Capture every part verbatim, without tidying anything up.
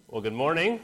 Well, good morning.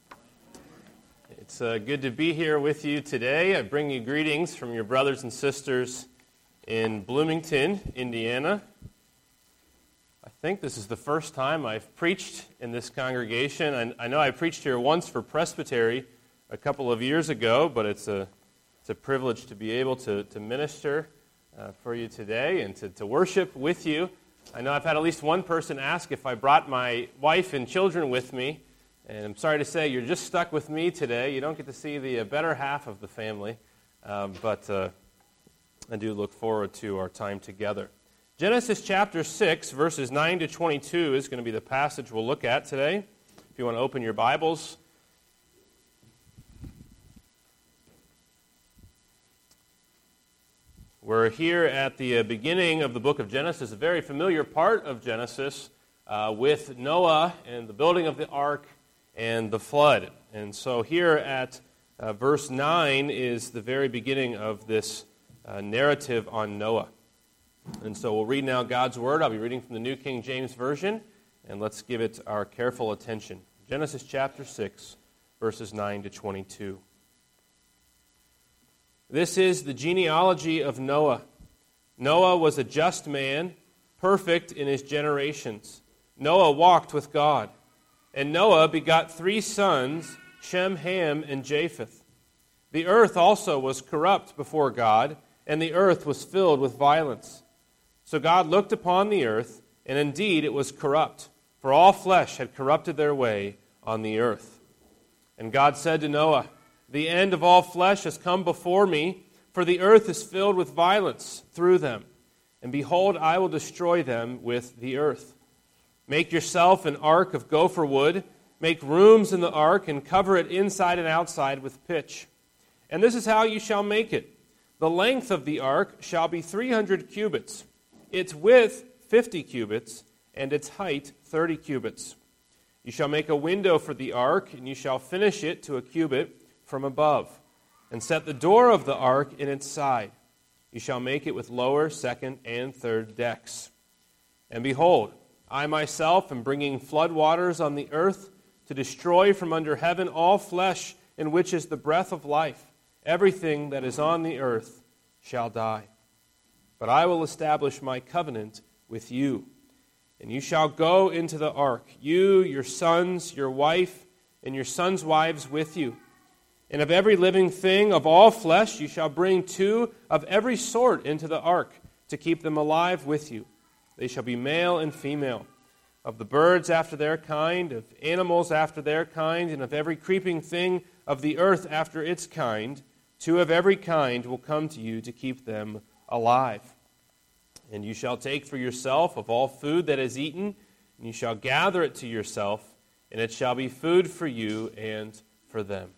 It's uh, good to be here with you today. I bring you greetings from your brothers and sisters in Bloomington, Indiana. I think this is the first time I've preached in this congregation. I, I know I preached here once for Presbytery a couple of years ago, but it's a it's a privilege to be able to, to minister uh, for you today and to, to worship with you. I know I've had at least one person ask if I brought my wife and children with me. And I'm sorry to say, you're just stuck with me today. You don't get to see the uh, better half of the family. Um, but uh, I do look forward to our time together. Genesis chapter six, verses nine to twenty-two is going to be the passage we'll look at today. If you want to open your Bibles. We're here at the uh, beginning of the book of Genesis, a very familiar part of Genesis, uh, with Noah and the building of the ark and the flood. And so here at uh, verse nine is the very beginning of this uh, narrative on Noah. And so we'll read now God's Word. I'll be reading from the New King James Version, and let's give it our careful attention. Genesis chapter six, verses nine to twenty-two. This is the genealogy of Noah. Noah was a just man, perfect in his generations. Noah walked with God. And Noah begot three sons, Shem, Ham, and Japheth. The earth also was corrupt before God, and the earth was filled with violence. So God looked upon the earth, and indeed it was corrupt, for all flesh had corrupted their way on the earth. And God said to Noah, "The end of all flesh has come before me, for the earth is filled with violence through them. And behold, I will destroy them with the earth. Make yourself an ark of gopher wood, make rooms in the ark, and cover it inside and outside with pitch. And this is how you shall make it. The length of the ark shall be three hundred cubits, its width fifty cubits, and its height thirty cubits. You shall make a window for the ark, and you shall finish it to a cubit from above, and set the door of the ark in its side. You shall make it with lower, second, and third decks. And behold, I myself am bringing flood waters on the earth to destroy from under heaven all flesh in which is the breath of life. Everything that is on the earth shall die. But I will establish my covenant with you. And you shall go into the ark, you, your sons, your wife, and your sons' wives with you. And of every living thing of all flesh you shall bring two of every sort into the ark, to keep them alive with you. They shall be male and female, of the birds after their kind, of animals after their kind, and of every creeping thing of the earth after its kind. Two of every kind will come to you to keep them alive. And you shall take for yourself of all food that is eaten, and you shall gather it to yourself, and it shall be food for you and for them.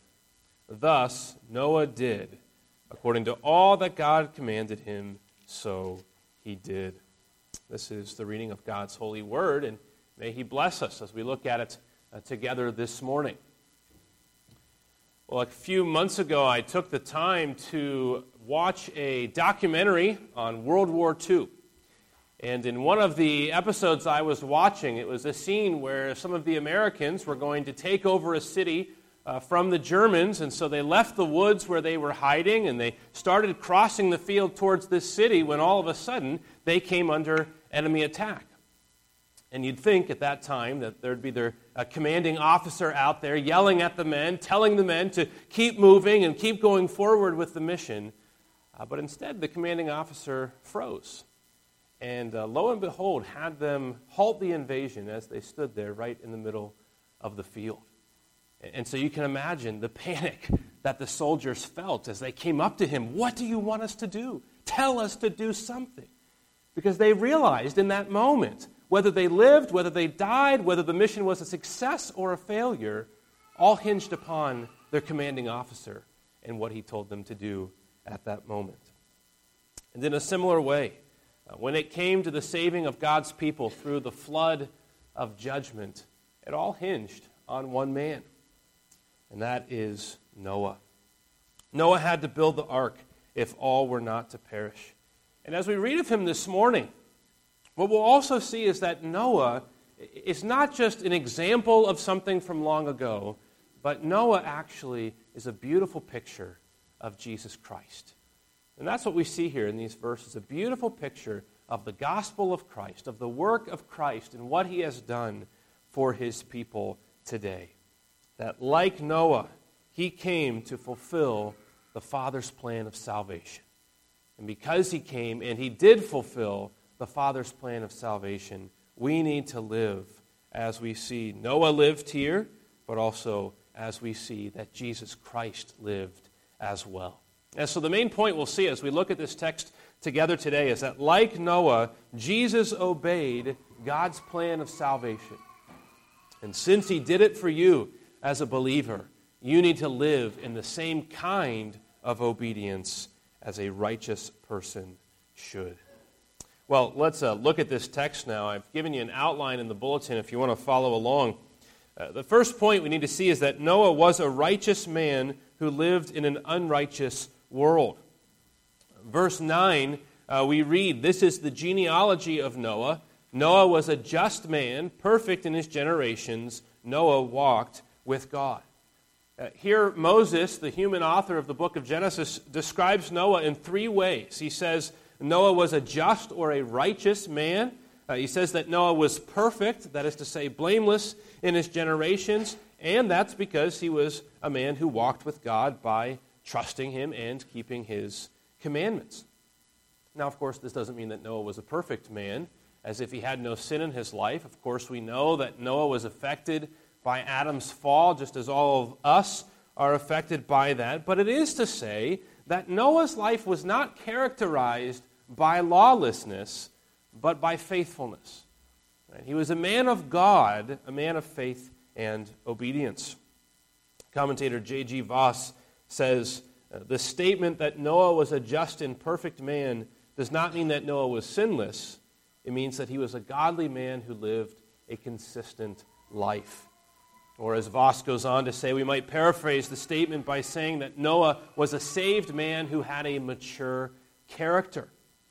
Thus Noah did, according to all that God commanded him, so he did. This is the reading of God's holy word, and may he bless us as we look at it uh, together this morning. Well, a few months ago, I took the time to watch a documentary on World War Two. And in one of the episodes I was watching, it was a scene where some of the Americans were going to take over a city uh, from the Germans, and so they left the woods where they were hiding, and they started crossing the field towards this city when all of a sudden they came under enemy attack. And you'd think at that time that there'd be their a commanding officer out there yelling at the men, telling the men to keep moving and keep going forward with the mission. Uh, but instead, the commanding officer froze. And uh, lo and behold, had them halt the invasion as they stood there right in the middle of the field. And, and so you can imagine the panic that the soldiers felt as they came up to him. What do you want us to do? Tell us to do something. Because they realized in that moment, whether they lived, whether they died, whether the mission was a success or a failure, all hinged upon their commanding officer and what he told them to do at that moment. And in a similar way, uh, when it came to the saving of God's people through the flood of judgment, it all hinged on one man, and that is Noah. Noah had to build the ark if all were not to perish. And as we read of him this morning, what we'll also see is that Noah is not just an example of something from long ago, but Noah actually is a beautiful picture of Jesus Christ. And that's what we see here in these verses, a beautiful picture of the gospel of Christ, of the work of Christ and what he has done for his people today. That like Noah, he came to fulfill the Father's plan of salvation. And because he came and he did fulfill the Father's plan of salvation, we need to live as we see Noah lived here, but also as we see that Jesus Christ lived as well. And so the main point we'll see as we look at this text together today is that like Noah, Jesus obeyed God's plan of salvation. And since he did it for you as a believer, you need to live in the same kind of obedience as a righteous person should. Well, let's uh, look at this text now. I've given you an outline in the bulletin if you want to follow along. Uh, the first point we need to see is that Noah was a righteous man who lived in an unrighteous world. Verse nine, uh, we read, "This is the genealogy of Noah. Noah was a just man, perfect in his generations. Noah walked with God." Uh, here, Moses, the human author of the book of Genesis, describes Noah in three ways. He says Noah was a just or a righteous man. Uh, he says that Noah was perfect, that is to say, blameless in his generations, and that's because he was a man who walked with God by trusting him and keeping his commandments. Now, of course, this doesn't mean that Noah was a perfect man, as if he had no sin in his life. Of course, we know that Noah was affected by Adam's fall, just as all of us are affected by that. But it is to say that Noah's life was not characterized by lawlessness, but by faithfulness. Right? He was a man of God, a man of faith and obedience. Commentator J G Voss says, uh, the statement that Noah was a just and perfect man does not mean that Noah was sinless. It means that he was a godly man who lived a consistent life. Or as Voss goes on to say, we might paraphrase the statement by saying that Noah was a saved man who had a mature character.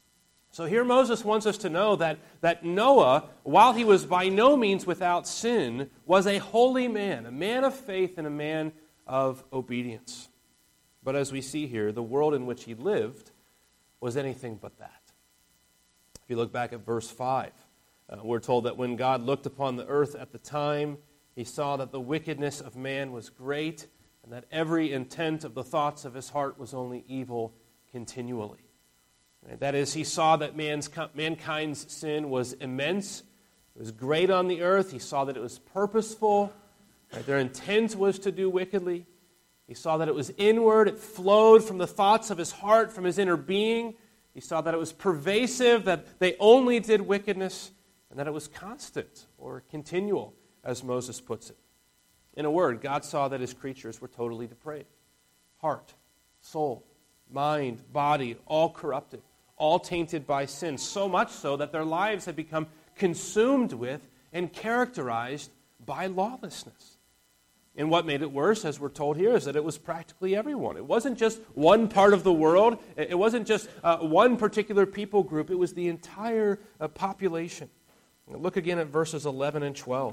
So here Moses wants us to know that, that Noah, while he was by no means without sin, was a holy man, a man of faith and a man of obedience. But as we see here, the world in which he lived was anything but that. If you look back at verse five, uh, we're told that when God looked upon the earth at the time, he saw that the wickedness of man was great, and that every intent of the thoughts of his heart was only evil continually. Right? That is, he saw that man's, mankind's sin was immense. It was great on the earth. He saw that it was purposeful. Right? Their intent was to do wickedly. He saw that it was inward. It flowed from the thoughts of his heart, from his inner being. He saw that it was pervasive, that they only did wickedness, and that it was constant or continual, as Moses puts it. In a word, God saw that his creatures were totally depraved. Heart, soul, mind, body, all corrupted, all tainted by sin, so much so that their lives had become consumed with and characterized by lawlessness. And what made it worse, as we're told here, is that it was practically everyone. It wasn't just one part of the world. It wasn't just uh, one particular people group. It was the entire uh, population. Look again at verses eleven and twelve.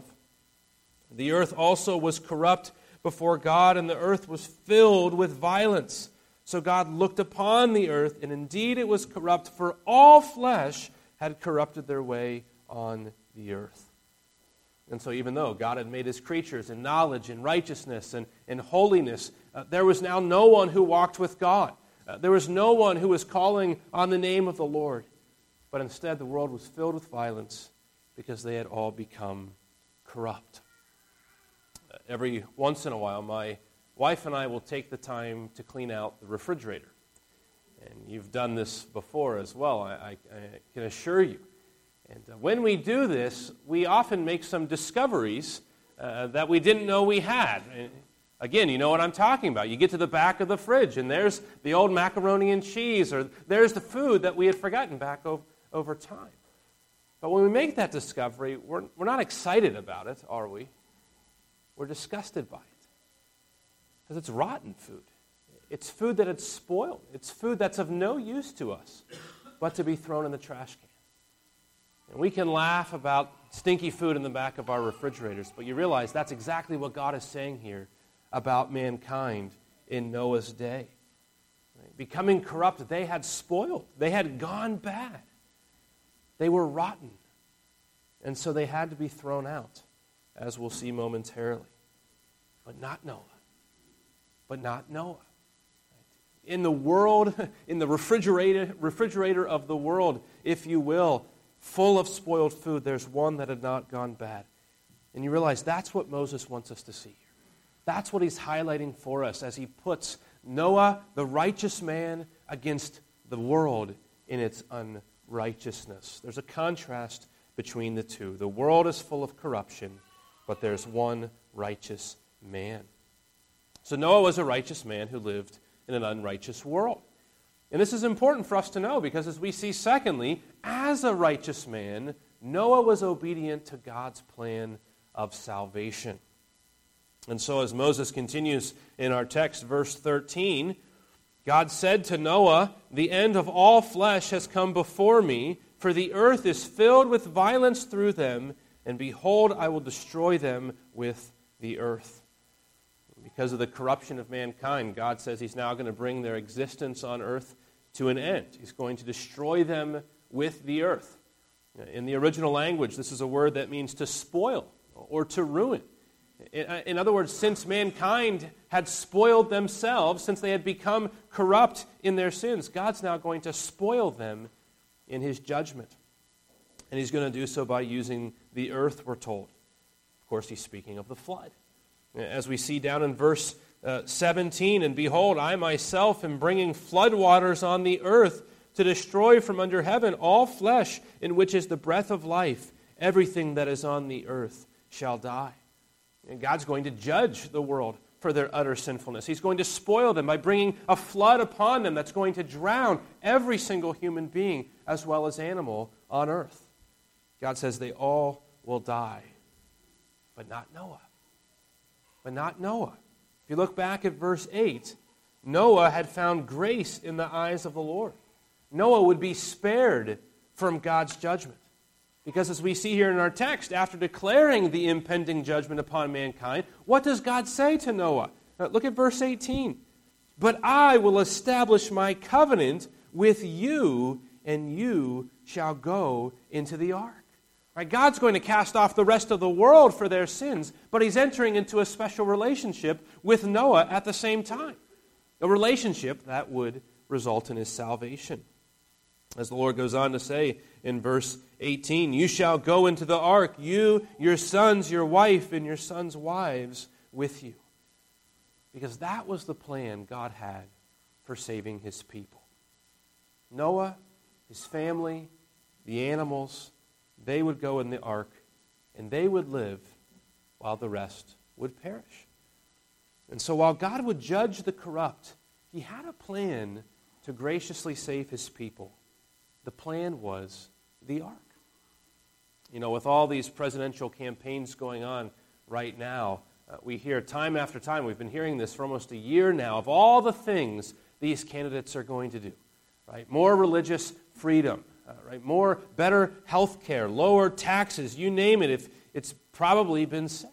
The earth also was corrupt before God, and the earth was filled with violence. So God looked upon the earth, and indeed it was corrupt, for all flesh had corrupted their way on the earth. And so even though God had made his creatures in knowledge and righteousness and, and holiness, uh, there was now no one who walked with God. Uh, there was no one who was calling on the name of the Lord. But instead the world was filled with violence because they had all become corrupt. Uh, every once in a while, my wife and I will take the time to clean out the refrigerator. And you've done this before as well, I, I, I can assure you. And uh, when we do this, we often make some discoveries uh, that we didn't know we had. And again, you know what I'm talking about. You get to the back of the fridge, and there's the old macaroni and cheese, or there's the food that we had forgotten back o- over time. But when we make that discovery, we're, we're not excited about it, are we? We're disgusted by it. Because it's rotten food. It's food that it's spoiled. It's food that's of no use to us but to be thrown in the trash can. And we can laugh about stinky food in the back of our refrigerators. But you realize that's exactly what God is saying here about mankind in Noah's day. Right? Becoming corrupt, they had spoiled. They had gone bad. They were rotten. And so they had to be thrown out, as we'll see momentarily. But not Noah. But not Noah. In the world, in the refrigerator, refrigerator of the world, if you will, full of spoiled food, there's one that had not gone bad. And you realize that's what Moses wants us to see here. That's what he's highlighting for us as he puts Noah, the righteous man, against the world in its unrighteousness. There's a contrast between the two. The world is full of corruption, but there's one righteous man. So Noah was a righteous man who lived in an unrighteous world. And this is important for us to know because as we see secondly, as a righteous man, Noah was obedient to God's plan of salvation. And so as Moses continues in our text, verse thirteen, God said to Noah, "The end of all flesh has come before me, for the earth is filled with violence through them, and behold, I will destroy them with the earth." Because of the corruption of mankind, God says he's now going to bring their existence on earth to an end. He's going to destroy them with the earth. In the original language, this is a word that means to spoil or to ruin. In other words, since mankind had spoiled themselves, since they had become corrupt in their sins, God's now going to spoil them in his judgment. And he's going to do so by using the earth, we're told. Of course, he's speaking of the flood. As we see down in verse uh, seventeen, "And behold, I myself am bringing floodwaters on the earth to destroy from under heaven all flesh in which is the breath of life. Everything that is on the earth shall die." And God's going to judge the world for their utter sinfulness. He's going to spoil them by bringing a flood upon them that's going to drown every single human being as well as animal on earth. God says they all will die, but not Noah. But not Noah. If you look back at verse eight, Noah had found grace in the eyes of the Lord. Noah would be spared from God's judgment. Because as we see here in our text, after declaring the impending judgment upon mankind, what does God say to Noah? Now, look at verse eighteen. "But I will establish my covenant with you, and you shall go into the ark." Right, God's going to cast off the rest of the world for their sins, but he's entering into a special relationship with Noah at the same time. A relationship that would result in his salvation. As the Lord goes on to say in verse eighteen, "You shall go into the ark, you, your sons, your wife, and your sons' wives with you." Because that was the plan God had for saving his people. Noah, his family, the animals, they would go in the ark, and they would live while the rest would perish. And so while God would judge the corrupt, he had a plan to graciously save his people. The plan was the ark. You know, with all these presidential campaigns going on right now, uh, we hear time after time, we've been hearing this for almost a year now, of all the things these candidates are going to do. Right? More religious freedom. Uh, right, more, better health care, lower taxes, you name it, if it's probably been said.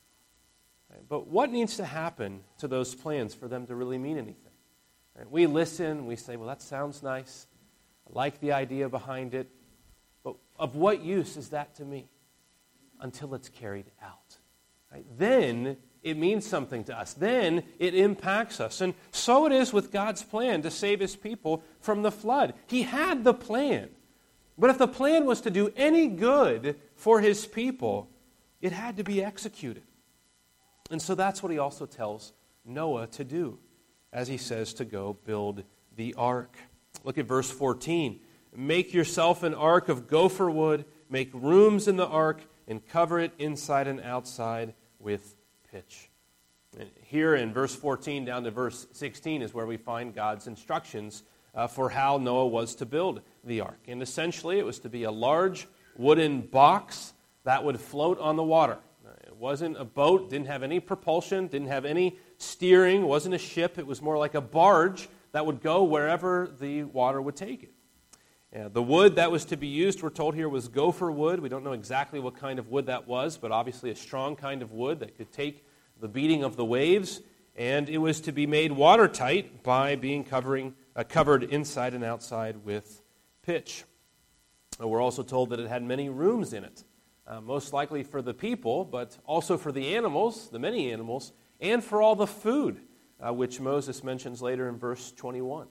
Right, but what needs to happen to those plans for them to really mean anything? Right, we listen, we say, well, that sounds nice. I like the idea behind it. But of what use is that to me? Until it's carried out. Right? Then it means something to us. Then it impacts us. And so it is with God's plan to save his people from the flood. He had the plan. But if the plan was to do any good for his people, it had to be executed. And so that's what he also tells Noah to do, as he says to go build the ark. Look at verse fourteen. "Make yourself an ark of gopher wood, make rooms in the ark, and cover it inside and outside with pitch." And here in verse fourteen down to verse sixteen is where we find God's instructions uh, for how Noah was to build the ark. And essentially it was to be a large wooden box that would float on the water. It wasn't a boat, didn't have any propulsion, didn't have any steering, wasn't a ship. It was more like a barge that would go wherever the water would take it. Uh, the wood that was to be used, we're told here, was gopher wood. We don't know exactly what kind of wood that was, but obviously a strong kind of wood that could take the beating of the waves. And it was to be made watertight by being covering, uh, covered inside and outside with pitch. Uh, we're also told that it had many rooms in it, uh, most likely for the people, but also for the animals, the many animals, and for all the food, uh, which Moses mentions later in verse twenty-one.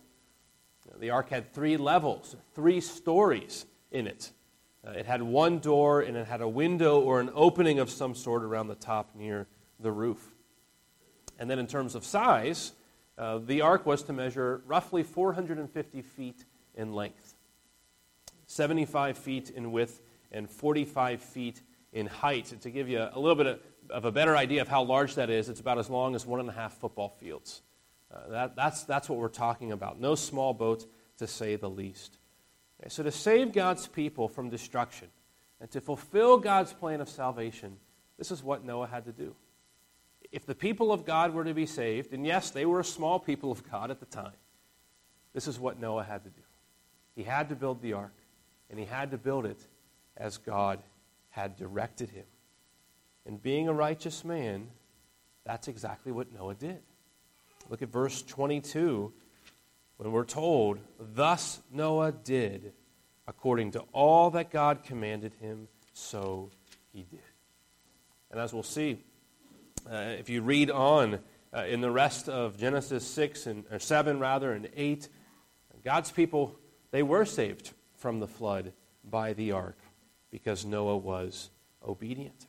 The ark had three levels, three stories in it. Uh, it had one door, and it had a window or an opening of some sort around the top near the roof. And then in terms of size, uh, the ark was to measure roughly four hundred fifty feet in length, seventy-five feet in width, and forty-five feet in height. And to give you a little bit of, of a better idea of how large that is, it's about as long as one and a half football fields. Uh, that, that's, that's what we're talking about. No small boat, to say the least. Okay, so to save God's people from destruction and to fulfill God's plan of salvation, this is what Noah had to do. If the people of God were to be saved, and yes, they were a small people of God at the time, this is what Noah had to do. He had to build the ark, and he had to build it as God had directed him. And being a righteous man, that's exactly what Noah did. Look at verse twenty-two, when we're told, "Thus Noah did, according to all that God commanded him, so he did." And as we'll see, uh, if you read on uh, in the rest of Genesis six and or seven rather and eight, God's people, they were saved from the flood by the ark because Noah was obedient.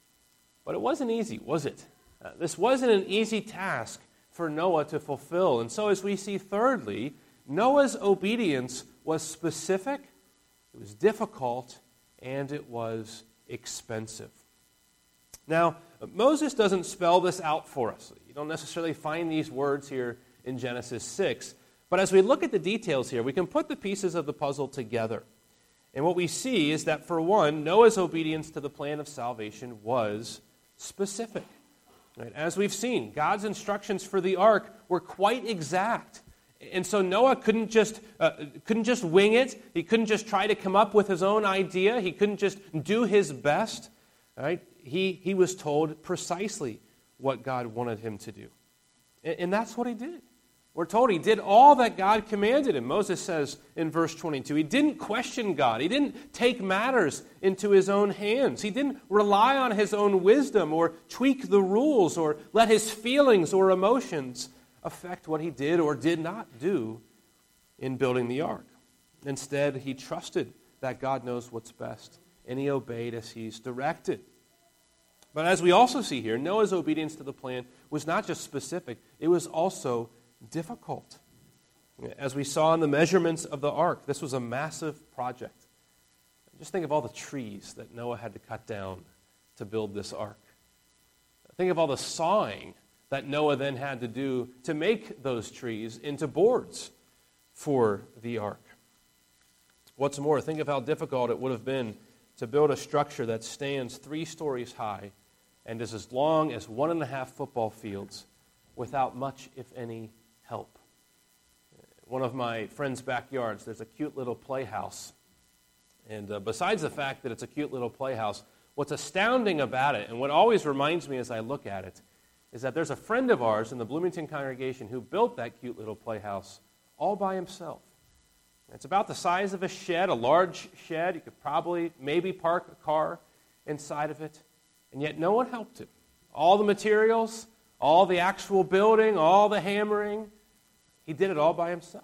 But it wasn't easy, was it? Uh, this wasn't an easy task for Noah to fulfill. And so as we see thirdly, Noah's obedience was specific, it was difficult, and it was expensive. Now, Moses doesn't spell this out for us. You don't necessarily find these words here in Genesis six. But as we look at the details here, we can put the pieces of the puzzle together. And what we see is that, for one, Noah's obedience to the plan of salvation was specific. Right? As we've seen, God's instructions for the ark were quite exact. And so Noah couldn't just uh, couldn't just wing it. He couldn't just try to come up with his own idea. He couldn't just do his best. Right? He, he was told precisely what God wanted him to do. And, and that's what he did. We're told he did all that God commanded him. Moses says in verse twenty-two, he didn't question God. He didn't take matters into his own hands. He didn't rely on his own wisdom or tweak the rules or let his feelings or emotions affect what he did or did not do in building the ark. Instead, he trusted that God knows what's best, and he obeyed as he's directed. But as we also see here, Noah's obedience to the plan was not just specific, it was also difficult. As we saw in the measurements of the ark, this was a massive project. Just think of all the trees that Noah had to cut down to build this ark. Think of all the sawing that Noah then had to do to make those trees into boards for the ark. What's more, think of how difficult it would have been to build a structure that stands three stories high and is as long as one and a half football fields without much, if any, help. One of my friend's backyards, there's a cute little playhouse. And uh, besides the fact that it's a cute little playhouse, what's astounding about it, and what always reminds me as I look at it, is that there's a friend of ours in the Bloomington congregation who built that cute little playhouse all by himself. It's about the size of a shed, a large shed. You could probably, maybe park a car inside of it. And yet no one helped him. All the materials, all the actual building, all the hammering, he did it all by himself.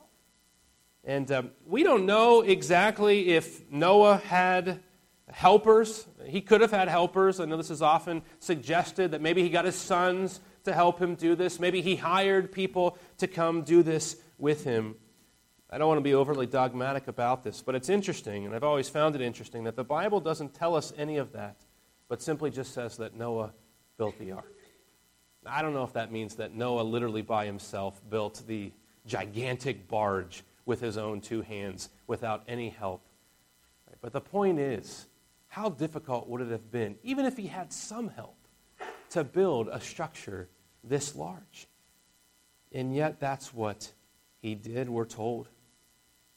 And um, we don't know exactly if Noah had helpers. He could have had helpers. I know this is often suggested that maybe he got his sons to help him do this. Maybe he hired people to come do this with him. I don't want to be overly dogmatic about this, but it's interesting, and I've always found it interesting, that the Bible doesn't tell us any of that, but simply just says that Noah built the ark. I don't know if that means that Noah literally by himself built the gigantic barge with his own two hands without any help. But the point is, how difficult would it have been, even if he had some help, to build a structure this large? And yet that's what he did, we're told.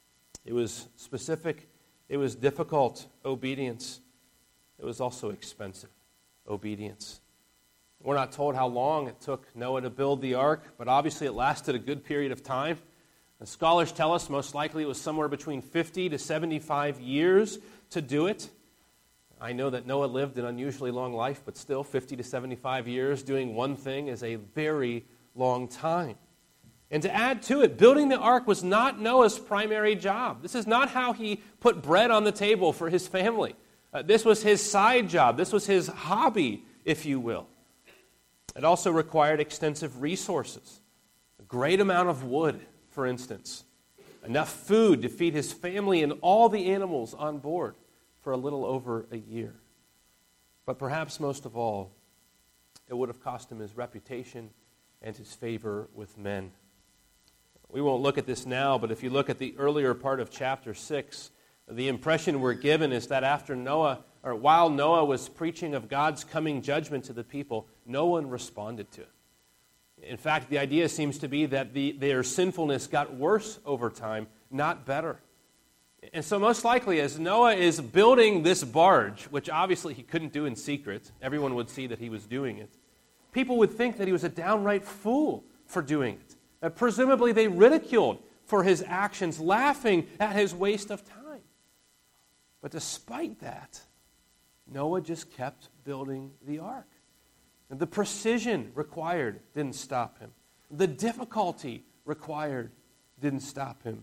It was specific. It was difficult obedience. It was also expensive obedience. We're not told how long it took Noah to build the ark, but obviously it lasted a good period of time. The scholars tell us most likely it was somewhere between fifty to seventy-five years to do it. I know that Noah lived an unusually long life, but still fifty to seventy-five years doing one thing is a very long time. And to add to it, building the ark was not Noah's primary job. This is not how he put bread on the table for his family. Uh, this was his side job. This was his hobby, if you will. It also required extensive resources. A great amount of wood, for instance. Enough food to feed his family and all the animals on board for a little over a year. But perhaps most of all, it would have cost him his reputation and his favor with men. We won't look at this now, but if you look at the earlier part of chapter six, the impression we're given is that after Noah, or while Noah was preaching of God's coming judgment to the people, no one responded to it. In fact, the idea seems to be that the, their sinfulness got worse over time, not better. And so most likely, as Noah is building this barge, which obviously he couldn't do in secret, everyone would see that he was doing it, people would think that he was a downright fool for doing it. Uh, presumably they ridiculed for his actions, laughing at his waste of time. But despite that, Noah just kept building the ark. And the precision required didn't stop him. The difficulty required didn't stop him.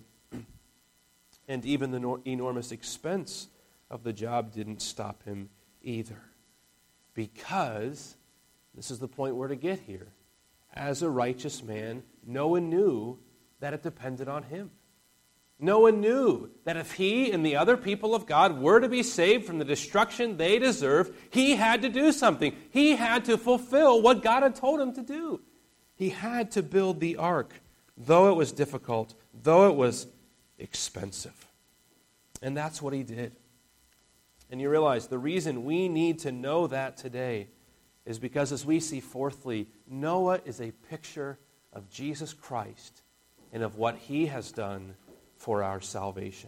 And even the nor- enormous expense of the job didn't stop him either. Because, this is the point we're to get here, as a righteous man, Noah knew that it depended on him. Noah knew that if he and the other people of God were to be saved from the destruction they deserved, he had to do something. He had to fulfill what God had told him to do. He had to build the ark, though it was difficult, though it was expensive. And that's what he did. And you realize the reason we need to know that today is because, as we see fourthly, Noah is a picture of Jesus Christ and of what he has done for our salvation.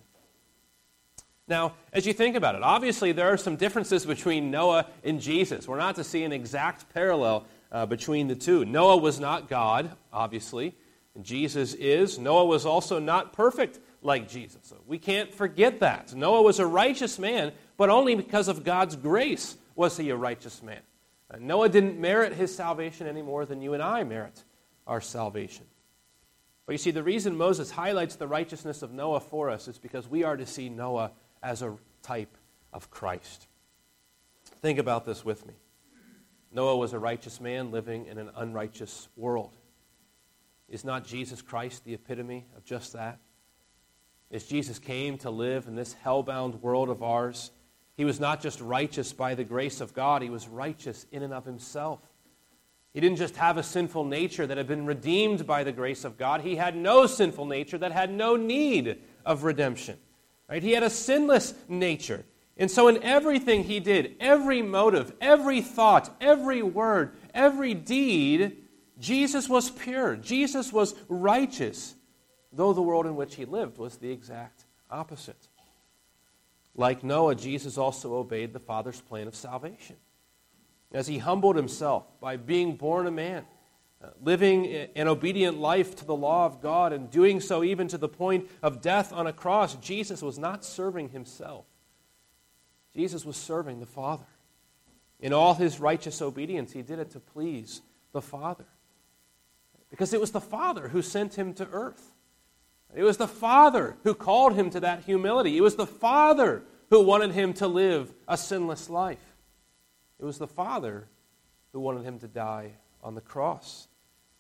Now, as you think about it, obviously there are some differences between Noah and Jesus. We're not to see an exact parallel uh, between the two. Noah was not God, obviously, and Jesus is. Noah was also not perfect like Jesus. So we can't forget that. Noah was a righteous man, but only because of God's grace was he a righteous man. Uh, Noah didn't merit his salvation any more than you and I merit our salvation. But you see, the reason Moses highlights the righteousness of Noah for us is because we are to see Noah as a type of Christ. Think about this with me. Noah was a righteous man living in an unrighteous world. Is not Jesus Christ the epitome of just that? As Jesus came to live in this hell-bound world of ours, he was not just righteous by the grace of God, he was righteous in and of himself. He didn't just have a sinful nature that had been redeemed by the grace of God. He had no sinful nature that had no need of redemption. Right? He had a sinless nature. And so in everything he did, every motive, every thought, every word, every deed, Jesus was pure. Jesus was righteous, though the world in which he lived was the exact opposite. Like Noah, Jesus also obeyed the Father's plan of salvation. As he humbled himself by being born a man, uh, living an obedient life to the law of God, and doing so even to the point of death on a cross, Jesus was not serving himself. Jesus was serving the Father. In all his righteous obedience, he did it to please the Father. Because it was the Father who sent him to earth. It was the Father who called him to that humility. It was the Father who wanted him to live a sinless life. It was the Father who wanted him to die on the cross.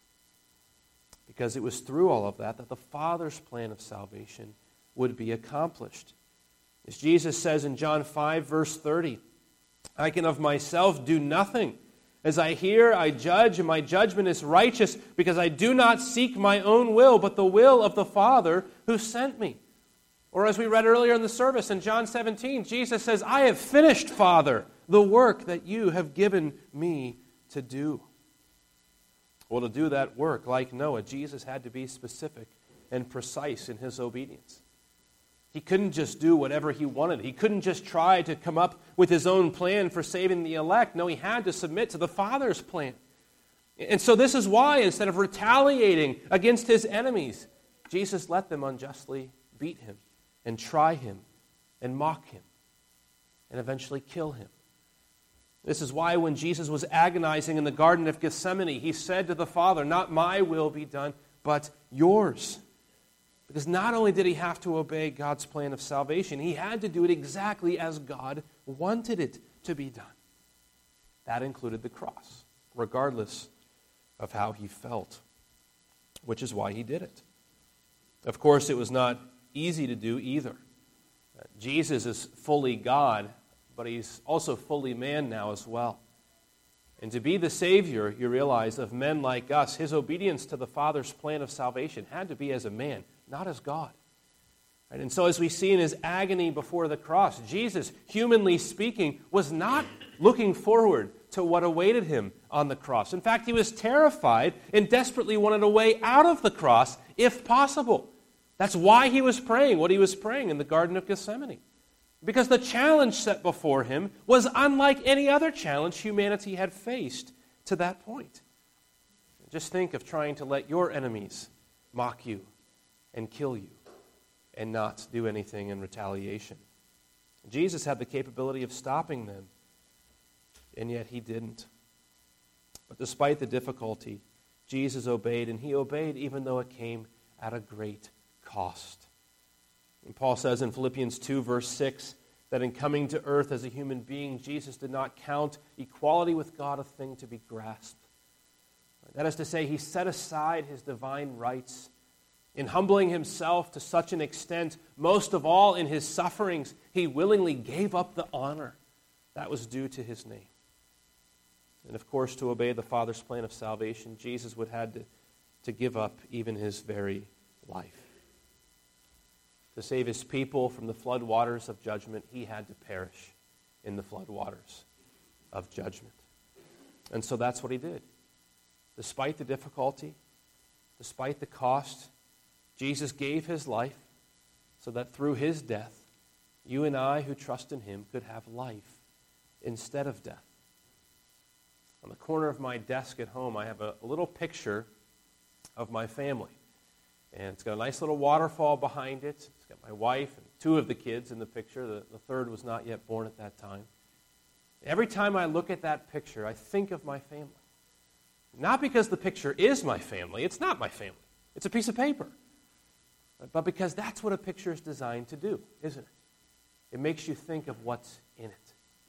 Because it was through all of that that the Father's plan of salvation would be accomplished. As Jesus says in John five, verse thirty, I can of myself do nothing. As I hear, I judge, and my judgment is righteous, because I do not seek my own will, but the will of the Father who sent me. Or as we read earlier in the service in John seventeen, Jesus says, I have finished, Father, the work that you have given me to do. Well, to do that work, like Noah, Jesus had to be specific and precise in his obedience. He couldn't just do whatever he wanted. He couldn't just try to come up with his own plan for saving the elect. No, he had to submit to the Father's plan. And so this is why, instead of retaliating against his enemies, Jesus let them unjustly beat him and try him and mock him and eventually kill him. This is why when Jesus was agonizing in the Garden of Gethsemane, he said to the Father, "Not my will be done, but yours." Because not only did he have to obey God's plan of salvation, he had to do it exactly as God wanted it to be done. That included the cross, regardless of how he felt, which is why he did it. Of course, it was not easy to do either. Jesus is fully God, but he's also fully man now as well. And to be the Savior, you realize, of men like us, his obedience to the Father's plan of salvation had to be as a man, not as God. Right? And so as we see in his agony before the cross, Jesus, humanly speaking, was not looking forward to what awaited him on the cross. In fact, he was terrified and desperately wanted a way out of the cross, if possible. That's why he was praying what he was praying in the Garden of Gethsemane. Because the challenge set before him was unlike any other challenge humanity had faced to that point. Just think of trying to let your enemies mock you and kill you and not do anything in retaliation. Jesus had the capability of stopping them, and yet he didn't. But despite the difficulty, Jesus obeyed, and he obeyed even though it came at a great cost. And Paul says in Philippians two, verse six, that in coming to earth as a human being, Jesus did not count equality with God a thing to be grasped. That is to say, he set aside his divine rights. In humbling himself to such an extent, most of all in his sufferings, he willingly gave up the honor that was due to his name. And of course, to obey the Father's plan of salvation, Jesus would have to, to give up even his very life. To save his people from the flood waters of judgment, he had to perish in the flood waters of judgment. And so that's what he did. Despite the difficulty, despite the cost, Jesus gave his life so that through his death, you and I who trust in him could have life instead of death. On the corner of my desk at home, I have a, a little picture of my family. And it's got a nice little waterfall behind it. It's got my wife and two of the kids in the picture. The, the third was not yet born at that time. Every time I look at that picture, I think of my family. Not because the picture is my family. It's not my family. It's a piece of paper. But because that's what a picture is designed to do, isn't it? It makes you think of what's in it.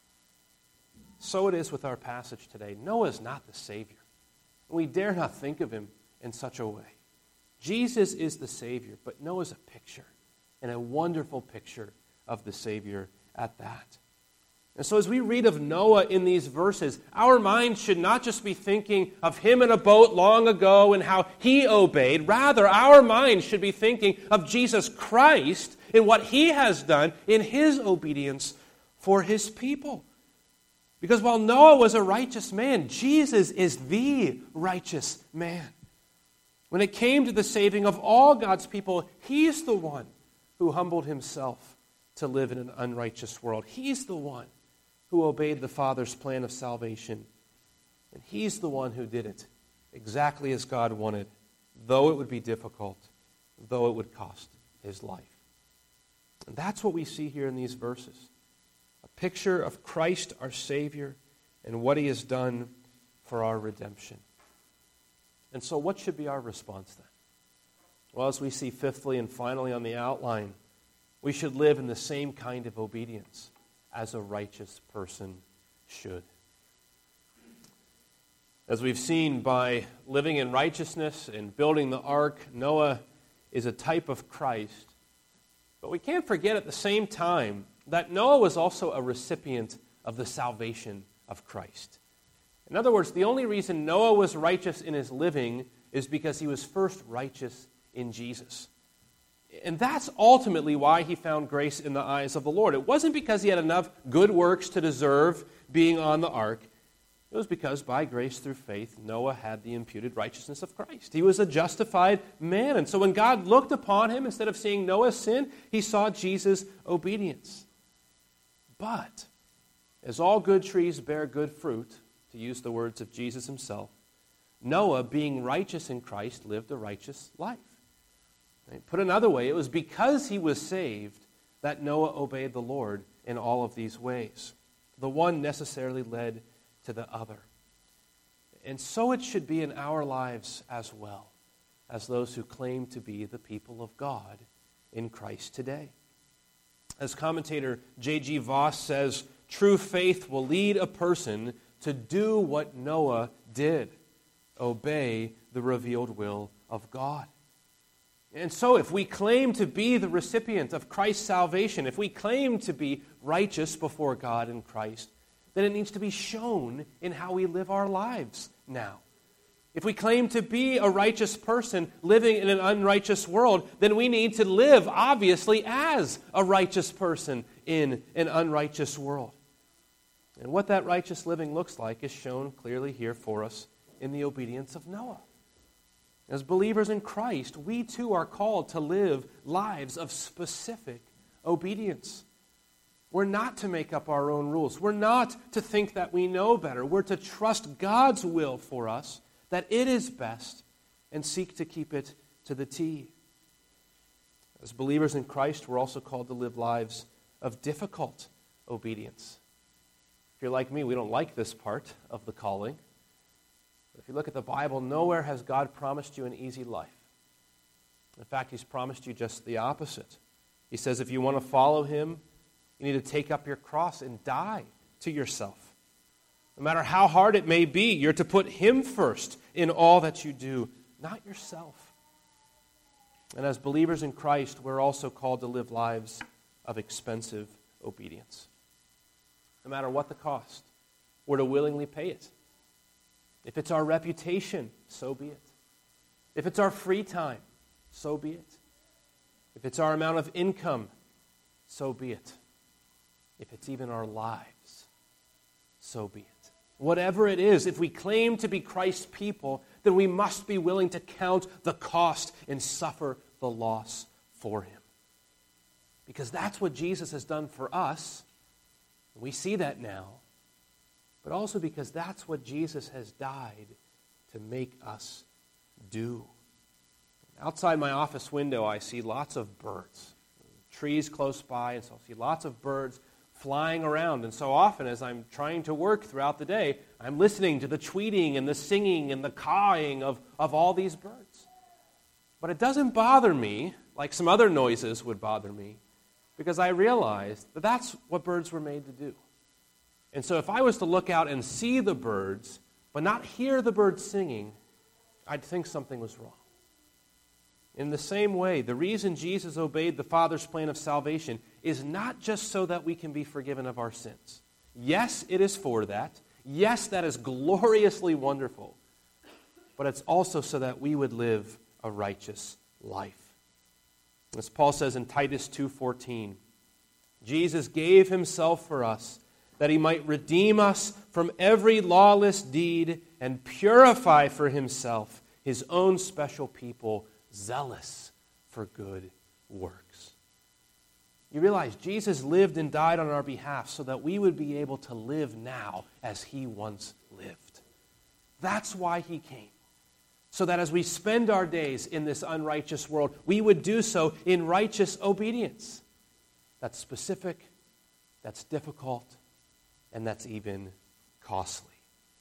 So it is with our passage today. Noah is not the Savior. We dare not think of him in such a way. Jesus is the Savior, but Noah's a picture, and a wonderful picture of the Savior at that. And so as we read of Noah in these verses, our minds should not just be thinking of him in a boat long ago and how he obeyed. Rather, our minds should be thinking of Jesus Christ and what he has done in his obedience for his people. Because while Noah was a righteous man, Jesus is the righteous man. When it came to the saving of all God's people, he's the one who humbled himself to live in an unrighteous world. He's the one who obeyed the Father's plan of salvation. And he's the one who did it exactly as God wanted, though it would be difficult, though it would cost his life. And that's what we see here in these verses. A picture of Christ, our Savior, and what he has done for our redemption. And so what should be our response then? Well, as we see fifthly and finally on the outline, we should live in the same kind of obedience as a righteous person should. As we've seen, by living in righteousness and building the ark, Noah is a type of Christ. But we can't forget at the same time that Noah was also a recipient of the salvation of Christ. In other words, the only reason Noah was righteous in his living is because he was first righteous in Jesus. And that's ultimately why he found grace in the eyes of the Lord. It wasn't because he had enough good works to deserve being on the ark. It was because by grace through faith, Noah had the imputed righteousness of Christ. He was a justified man. And so when God looked upon him, instead of seeing Noah's sin, he saw Jesus' obedience. But as all good trees bear good fruit, to use the words of Jesus himself, Noah, being righteous in Christ, lived a righteous life. Put another way, it was because he was saved that Noah obeyed the Lord in all of these ways. The one necessarily led to the other. And so it should be in our lives as well, as those who claim to be the people of God in Christ today. As commentator J G Voss says, true faith will lead a person to do what Noah did, obey the revealed will of God. And so if we claim to be the recipient of Christ's salvation, if we claim to be righteous before God in Christ, then it needs to be shown in how we live our lives now. If we claim to be a righteous person living in an unrighteous world, then we need to live, obviously, as a righteous person in an unrighteous world. And what that righteous living looks like is shown clearly here for us in the obedience of Noah. As believers in Christ, we too are called to live lives of specific obedience. We're not to make up our own rules. We're not to think that we know better. We're to trust God's will for us, that it is best, and seek to keep it to the T. As believers in Christ, we're also called to live lives of difficult obedience. If you're like me, we don't like this part of the calling. But if you look at the Bible, nowhere has God promised you an easy life. In fact, he's promised you just the opposite. He says if you want to follow him, you need to take up your cross and die to yourself. No matter how hard it may be, you're to put him first in all that you do, not yourself. And as believers in Christ, we're also called to live lives of expensive obedience. No matter what the cost, we're to willingly pay it. If it's our reputation, so be it. If it's our free time, so be it. If it's our amount of income, so be it. If it's even our lives, so be it. Whatever it is, if we claim to be Christ's people, then we must be willing to count the cost and suffer the loss for him. Because that's what Jesus has done for us. We see that now. But also because that's what Jesus has died to make us do. Outside my office window, I see lots of birds. Trees close by, and so I see lots of birds flying around. And so often as I'm trying to work throughout the day, I'm listening to the tweeting and the singing and the cawing of, of all these birds. But it doesn't bother me like some other noises would bother me, because I realized that that's what birds were made to do. And so if I was to look out and see the birds, but not hear the birds singing, I'd think something was wrong. In the same way, the reason Jesus obeyed the Father's plan of salvation is not just so that we can be forgiven of our sins. Yes, it is for that. Yes, that is gloriously wonderful. But it's also so that we would live a righteous life. As Paul says in Titus two fourteen, Jesus gave himself for us that he might redeem us from every lawless deed and purify for himself his own special people, zealous for good works. You realize Jesus lived and died on our behalf so that we would be able to live now as he once lived. That's why he came. So that as we spend our days in this unrighteous world, we would do so in righteous obedience. That's specific, that's difficult, and that's even costly.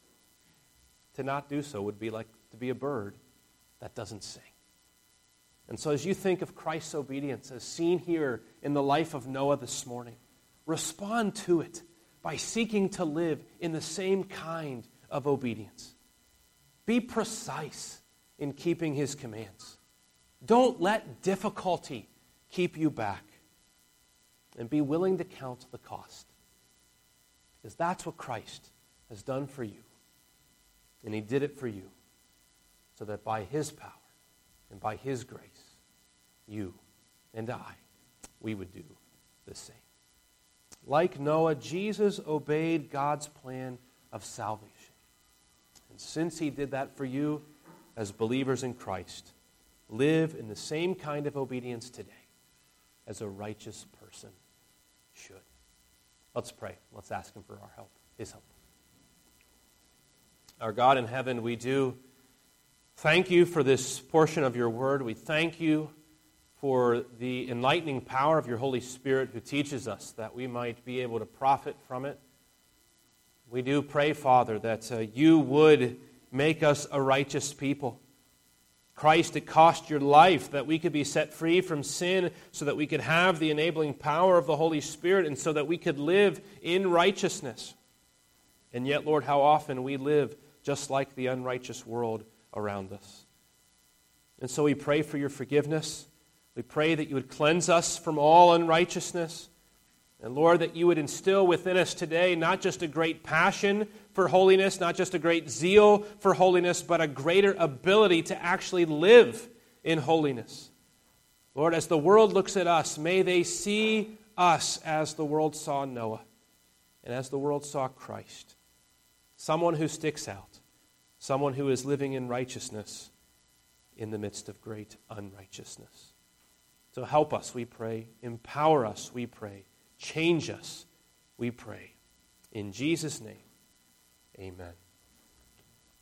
To not do so would be like to be a bird that doesn't sing. And so as you think of Christ's obedience as seen here in the life of Noah this morning, respond to it by seeking to live in the same kind of obedience. Be precise in keeping his commands. Don't let difficulty keep you back. And be willing to count the cost. Because that's what Christ has done for you. And he did it for you. So that by his power and by his grace, you and I, we would do the same. Like Noah, Jesus obeyed God's plan of salvation. And since he did that for you as believers in Christ, live in the same kind of obedience today as a righteous person should. Let's pray. Let's ask him for our help, his help. Our God in heaven, we do thank you for this portion of your word. We thank you for the enlightening power of your Holy Spirit who teaches us that we might be able to profit from it. We do pray, Father, that uh, you would make us a righteous people. Christ, it cost your life that we could be set free from sin so that we could have the enabling power of the Holy Spirit and so that we could live in righteousness. And yet, Lord, how often we live just like the unrighteous world around us. And so we pray for your forgiveness. We pray that you would cleanse us from all unrighteousness. And Lord, that you would instill within us today not just a great passion for holiness, not just a great zeal for holiness, but a greater ability to actually live in holiness. Lord, as the world looks at us, may they see us as the world saw Noah and as the world saw Christ. Someone who sticks out, someone who is living in righteousness in the midst of great unrighteousness. So help us, we pray. Empower us, we pray. Change us, we pray. In Jesus' name, amen.